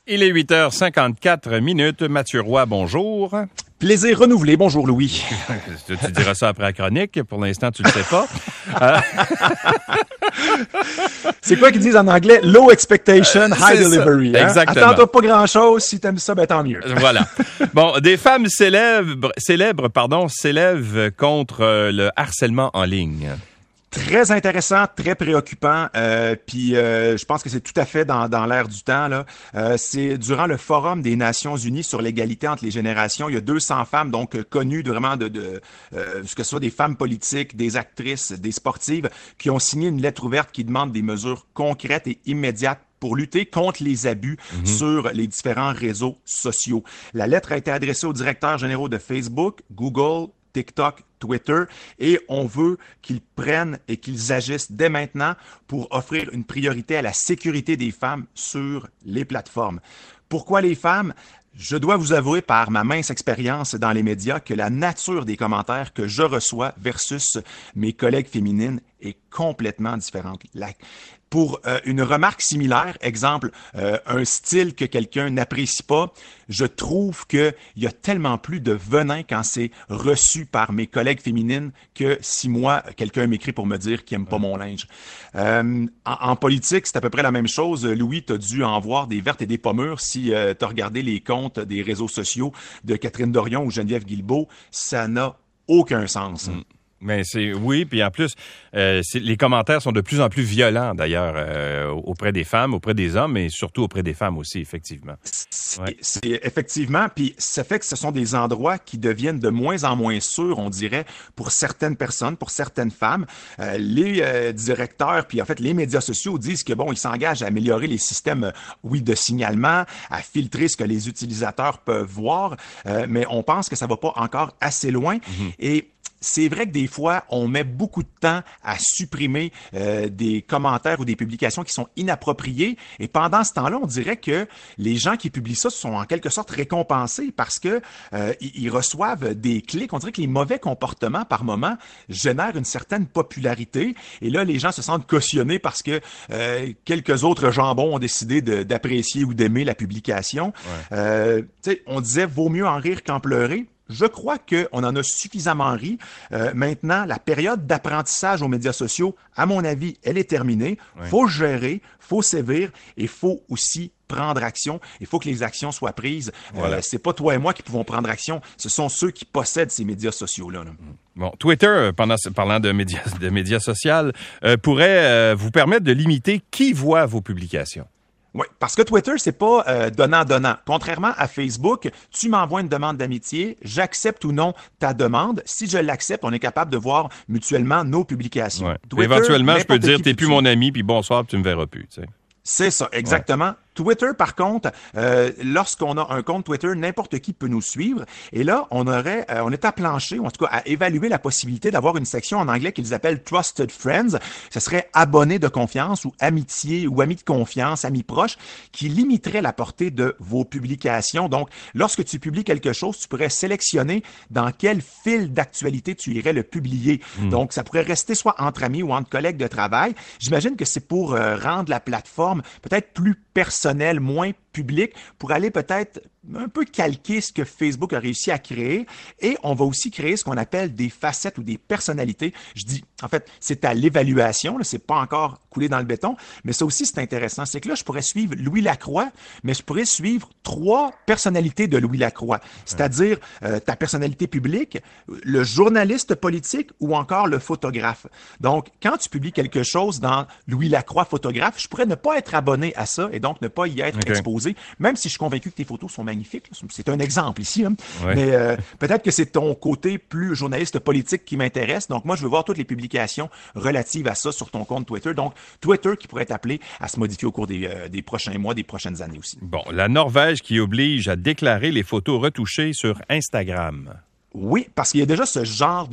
Il est 8h54. Mathieu Roy, bonjour. Plaisir renouvelé. Bonjour, Louis. Tu diras ça après la chronique. Pour l'instant, tu le sais pas. C'est quoi qu'ils disent en anglais? Low expectation, high delivery. Hein? Exactement. Attends-toi pas grand-chose. Si t'aimes ça, ben tant mieux. Voilà. Bon, des femmes célèbres, s'élèvent contre le harcèlement en ligne. Très intéressant, très préoccupant. Puis je pense que c'est tout à fait dans l'air du temps. Là. C'est durant le Forum des Nations Unies sur l'égalité entre les générations. Il y a 200 femmes donc connues vraiment que ce soit des femmes politiques, des actrices, des sportives, qui ont signé une lettre ouverte qui demande des mesures concrètes et immédiates pour lutter contre les abus sur les différents réseaux sociaux. La lettre a été adressée aux directeurs généraux de Facebook, Google, TikTok, Twitter, et on veut qu'ils prennent et qu'ils agissent dès maintenant pour offrir une priorité à la sécurité des femmes sur les plateformes. Pourquoi les femmes? Je dois vous avouer par ma mince expérience dans les médias que la nature des commentaires que je reçois versus mes collègues féminines est complètement différente. Pour une remarque similaire, exemple, un style que quelqu'un n'apprécie pas, je trouve qu'il y a tellement plus de venin quand c'est reçu par mes collègues féminines que si moi, quelqu'un m'écrit pour me dire qu'il n'aime pas mon linge. En politique, c'est à peu près la même chose. Louis, tu as dû en voir des vertes et des pas mûres si tu as regardé les comptes des réseaux sociaux de Catherine Dorion ou Geneviève Guilbeault. Ça n'a aucun sens. Mais oui, puis en plus, les commentaires sont de plus en plus violents d'ailleurs auprès des femmes, auprès des hommes, mais surtout auprès des femmes aussi, effectivement. C'est effectivement, puis ça fait que ce sont des endroits qui deviennent de moins en moins sûrs, on dirait, pour certaines personnes, pour certaines femmes. Les directeurs, puis en fait les médias sociaux disent que bon, ils s'engagent à améliorer les systèmes, de signalement, à filtrer ce que les utilisateurs peuvent voir, mais on pense que ça va pas encore assez loin. Et c'est vrai que des fois, on met beaucoup de temps à supprimer des commentaires ou des publications qui sont inappropriées. Et pendant ce temps-là, on dirait que les gens qui publient ça sont en quelque sorte récompensés parce que ils reçoivent des clics. On dirait que les mauvais comportements, par moment, génèrent une certaine popularité. Et là, les gens se sentent cautionnés parce que quelques autres jambons ont décidé d'apprécier ou d'aimer la publication. On disait « vaut mieux en rire qu'en pleurer ». Je crois qu'on en a suffisamment ri. Maintenant, la période d'apprentissage aux médias sociaux, à mon avis, elle est terminée. Faut gérer, faut sévir et faut aussi prendre action. Il faut que les actions soient prises. Voilà. C'est pas toi et moi qui pouvons prendre action. Ce sont ceux qui possèdent ces médias sociaux-là. Bon, Twitter, parlant de médias sociaux, pourrait vous permettre de limiter qui voit vos publications. Oui, parce que Twitter, c'est pas donnant-donnant. Contrairement à Facebook, tu m'envoies une demande d'amitié, j'accepte ou non ta demande. Si je l'accepte, on est capable de voir mutuellement nos publications. Ouais. Twitter, éventuellement, je peux dire, t'es plus mon ami, puis bonsoir, puis tu me verras plus. Tu sais. C'est ça, exactement. Ouais. Twitter, par contre, lorsqu'on a un compte Twitter, n'importe qui peut nous suivre. Et là, on est à plancher, ou en tout cas à évaluer la possibilité d'avoir une section en anglais qu'ils appellent Trusted Friends. Ce serait abonnés de confiance ou amitié ou amis de confiance, amis proches, qui limiterait la portée de vos publications. Donc, lorsque tu publies quelque chose, tu pourrais sélectionner dans quel fil d'actualité tu irais le publier. Donc, ça pourrait rester soit entre amis ou entre collègues de travail. J'imagine que c'est pour rendre la plateforme peut-être plus personnel, moins public, pour aller peut-être un peu calquer ce que Facebook a réussi à créer. Et on va aussi créer ce qu'on appelle des facettes ou des personnalités. Je dis, en fait, c'est à l'évaluation, là, c'est pas encore coulé dans le béton, mais ça aussi, c'est intéressant. C'est que là, je pourrais suivre Louis Lacroix, mais je pourrais suivre 3 personnalités de Louis Lacroix, c'est-à-dire ta personnalité publique, le journaliste politique ou encore le photographe. Donc, quand tu publies quelque chose dans Louis Lacroix photographe, je pourrais ne pas être abonné à ça et donc ne pas y être exposé, même si je suis convaincu que tes photos sont magnifiques. C'est un exemple ici, hein. Mais peut-être que c'est ton côté plus journaliste politique qui m'intéresse. Donc, moi, je veux voir toutes les publications relatives à ça sur ton compte Twitter. Donc, Twitter qui pourrait être appelé à se modifier au cours des prochains mois, des prochaines années aussi. Bon, la Norvège qui oblige à déclarer les photos retouchées sur Instagram. Oui, parce qu'il y a déjà ce genre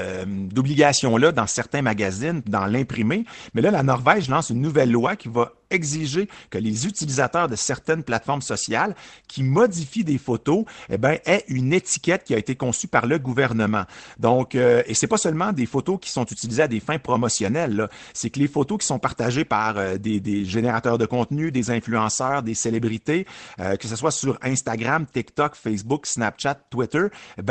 d'obligation-là dans certains magazines, dans l'imprimé. Mais là, la Norvège lance une nouvelle loi qui va exiger que les utilisateurs de certaines plateformes sociales qui modifient des photos, aient une étiquette qui a été conçue par le gouvernement. Donc, et c'est pas seulement des photos qui sont utilisées à des fins promotionnelles, là. C'est que les photos qui sont partagées par des générateurs de contenu, des influenceurs, des célébrités, que ce soit sur Instagram, TikTok, Facebook, Snapchat, Twitter,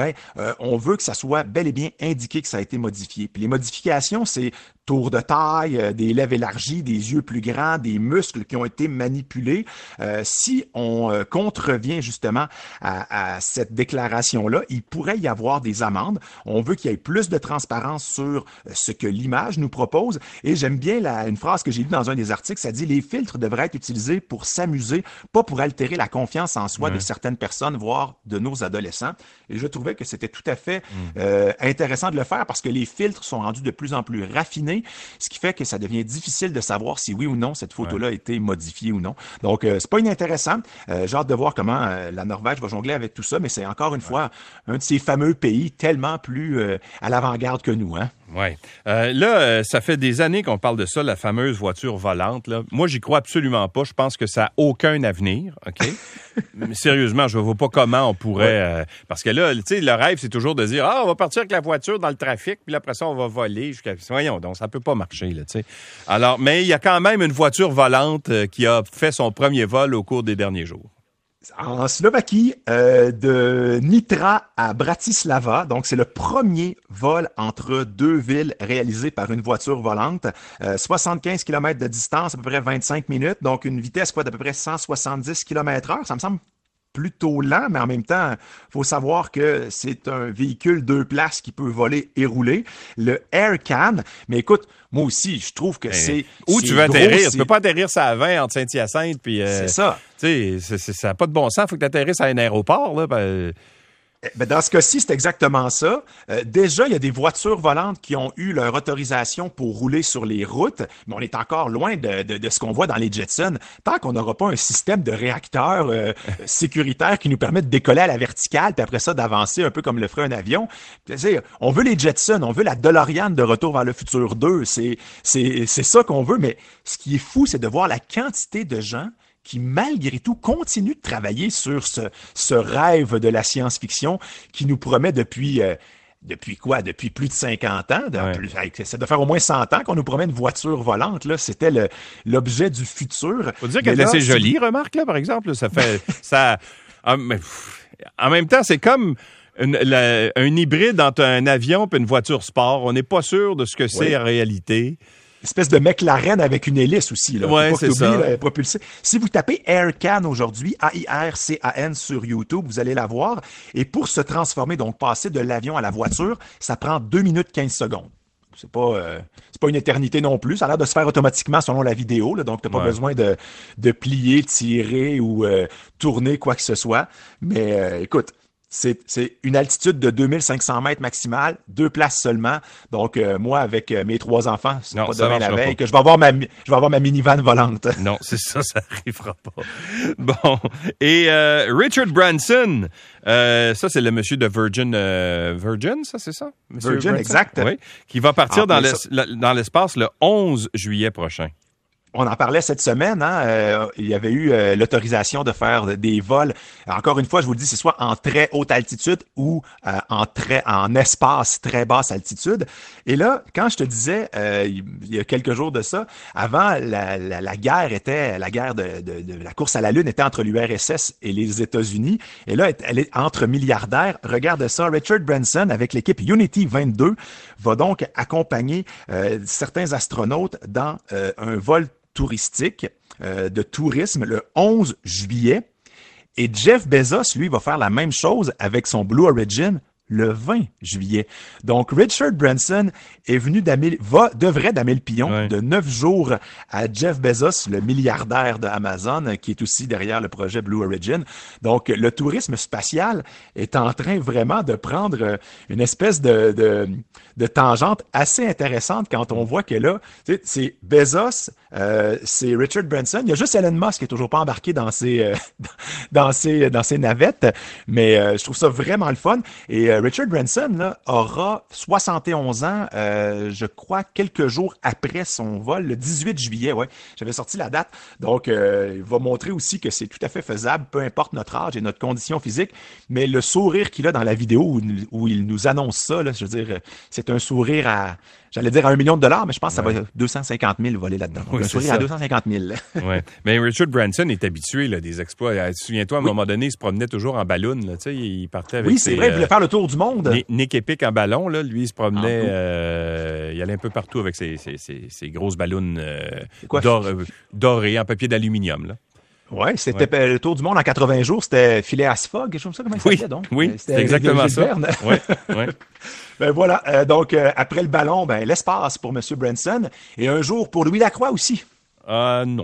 on veut que ça soit bel et bien indiqué que ça a été modifié. Puis les modifications, c'est tour de taille, des lèvres élargies, des yeux plus grands, des muscles qui ont été manipulés. Si on contrevient justement à cette déclaration-là, il pourrait y avoir des amendes. On veut qu'il y ait plus de transparence sur ce que l'image nous propose. Et j'aime bien une phrase que j'ai lue dans un des articles, ça dit « Les filtres devraient être utilisés pour s'amuser, pas pour altérer la confiance en soi de certaines personnes, voire de nos adolescents. » Et je trouvais que c'était tout à fait intéressant de le faire parce que les filtres sont rendus de plus en plus raffinés, ce qui fait que ça devient difficile de savoir si oui ou non cette photo-là a été modifiée ou non. Donc, c'est pas inintéressant. J'ai hâte de voir comment la Norvège va jongler avec tout ça, mais c'est encore une fois un de ces fameux pays tellement plus à l'avant-garde que nous, hein? Oui. Là, ça fait des années qu'on parle de ça, la fameuse voiture volante. Là. Moi, j'y crois absolument pas. Je pense que ça n'a aucun avenir. OK? Mais sérieusement, je ne vois pas comment on pourrait... parce que là, tu sais, le rêve, c'est toujours de dire « Ah, on va partir avec la voiture dans le trafic, puis après ça, on va voler. » Voyons donc, ça peut pas marcher, là, tu sais. Alors, mais il y a quand même une voiture volante qui a fait son premier vol au cours des derniers jours. En Slovaquie, de Nitra à Bratislava. Donc, c'est le premier vol entre deux villes réalisé par une voiture volante. 75 km de distance, à peu près 25 minutes. Donc, une vitesse d'à peu près 170 km/h. Ça me semble plutôt lent, mais en même temps, faut savoir que c'est un véhicule 2 places qui peut voler et rouler. Le Aircan, mais écoute, moi aussi, je trouve que c'est... Où tu veux atterrir? Tu peux pas atterrir ça à 20 entre Saint-Hyacinthe puis... c'est ça. Tu sais, ça n'a pas de bon sens. Il faut que tu atterrisses à un aéroport, là. Dans ce cas-ci, c'est exactement ça. Déjà, il y a des voitures volantes qui ont eu leur autorisation pour rouler sur les routes, mais on est encore loin de ce qu'on voit dans les Jetsons. Tant qu'on n'aura pas un système de réacteurs sécuritaire qui nous permet de décoller à la verticale, puis après ça, d'avancer un peu comme le ferait un avion. C'est-à-dire, on veut les Jetsons, on veut la DeLorean de Retour vers le futur 2. C'est ça qu'on veut, mais ce qui est fou, c'est de voir la quantité de gens qui, malgré tout, continue de travailler sur ce rêve de la science-fiction qui nous promet depuis plus de 50 ans, ça doit faire au moins 100 ans qu'on nous promet une voiture volante, là. C'était l'objet du futur. Faut dire qu'elle est assez jolie, remarque, là, par exemple. Ça fait, en même temps, c'est comme un hybride entre un avion et une voiture sport. On n'est pas sûr de ce que c'est en réalité. Espèce de McLaren avec une hélice aussi, là. Ouais, c'est ça. Propulsé. Si vous tapez Aircan aujourd'hui, AIRCAN sur YouTube, vous allez la voir. Et pour se transformer, donc passer de l'avion à la voiture, ça prend 2 minutes 15 secondes. C'est pas une éternité non plus. Ça a l'air de se faire automatiquement selon la vidéo, là. Donc, t'as pas besoin de plier, tirer ou tourner quoi que ce soit. Mais écoute, c'est une altitude de 2500 mètres maximale, 2 places seulement. Donc, moi, avec mes 3 enfants, c'est pas demain la veille que je vais avoir ma minivan volante. Non, c'est ça arrivera pas. Bon. Et Richard Branson, ça, c'est le monsieur de Virgin, ça, c'est ça? Monsieur Virgin, Branson? exact. Oui, qui va partir dans l'espace le 11 juillet prochain. On en parlait cette semaine, hein? Il y avait eu l'autorisation de faire des vols. Encore une fois, je vous le dis, c'est soit en très haute altitude ou en espace très basse altitude. Et là, quand je te disais, il y a quelques jours de ça, avant, la guerre était, la guerre de la course à la Lune était entre l'URSS et les États-Unis. Et là, elle est entre milliardaires. Regarde ça, Richard Branson, avec l'équipe Unity 22, va donc accompagner certains astronautes dans un vol touristique, de tourisme, le 11 juillet. Et Jeff Bezos, lui, va faire la même chose avec son Blue Origin le 20 juillet. Donc, Richard Branson est venu devrait damer le pion de 9 jours à Jeff Bezos, le milliardaire de Amazon, qui est aussi derrière le projet Blue Origin. Donc, le tourisme spatial est en train vraiment de prendre une espèce de tangente assez intéressante quand on voit que là, c'est Bezos, c'est Richard Branson. Il y a juste Elon Musk qui est toujours pas embarqué dans dans ses navettes. Mais je trouve ça vraiment le fun. Et Richard Branson là, aura 71 ans, je crois, quelques jours après son vol, le 18 juillet. Ouais, j'avais sorti la date. Donc, il va montrer aussi que c'est tout à fait faisable, peu importe notre âge et notre condition physique. Mais le sourire qu'il a dans la vidéo où il nous annonce ça, là, je veux dire, c'est un sourire à... J'allais dire à $1 million, mais je pense que ça va être 250 000 volés là-dedans. Donc, un sourire à 250 000. Ouais. Mais Richard Branson est habitué là, des exploits. Souviens-toi, à un moment donné, il se promenait toujours en ballon. Là, il partait avec c'est vrai, il voulait faire le tour du monde. Nick Epic en ballon, là, lui, il se promenait, il allait un peu partout avec ses grosses ballons dorées en papier d'aluminium. Là. Ouais, c'était le tour du monde en 80 jours, c'était Phileas Fogg, quelque chose comme ça, comment il s'appelait donc? Oui, c'était exactement ça. Ouais. Ben voilà, donc après le ballon, ben l'espace pour M. Branson et un jour pour Louis Lacroix aussi. Non.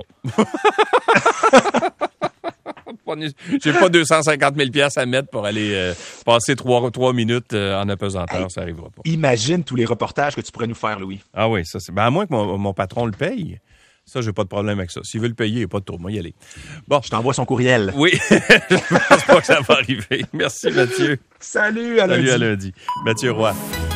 J'ai pas 250 000 $ à mettre pour aller passer 3 minutes en apesanteur, ça n'arrivera pas. Imagine tous les reportages que tu pourrais nous faire, Louis. Ah oui, ça c'est. Ben à moins que mon patron le paye. Ça, j'ai pas de problème avec ça. S'il veut le payer, il n'y a pas de tour. Moi, y aller. Bon. Je t'envoie son courriel. Oui, je pense pas que ça va arriver. Merci, Mathieu. Salut, à lundi. Salut, à lundi. Mathieu Roy.